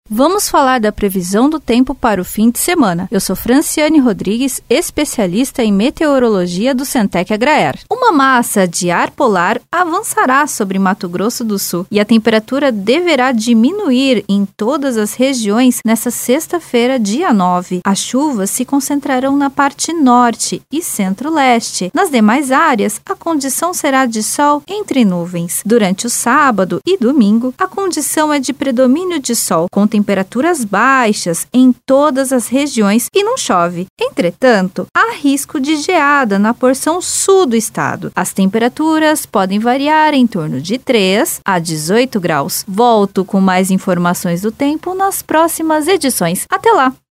Vamos falar da previsão do tempo para o fim de semana. Eu sou Franciane Rodrigues, especialista em meteorologia do Centec Agraer. Uma massa de ar polar avançará sobre Mato Grosso do Sul e a temperatura deverá diminuir em todas as regiões nesta sexta-feira, dia 9. As chuvas se concentrarão na parte norte e centro-leste. Nas demais áreas, a condição será de sol entre nuvens. Durante o sábado e domingo, a condição é de predomínio de sol, com temperaturas baixas em todas as regiões e não chove. Entretanto, há risco de geada na porção sul do estado. As temperaturas podem variar em torno de 3 a 18 graus. Volto com mais informações do tempo nas próximas edições. Até lá!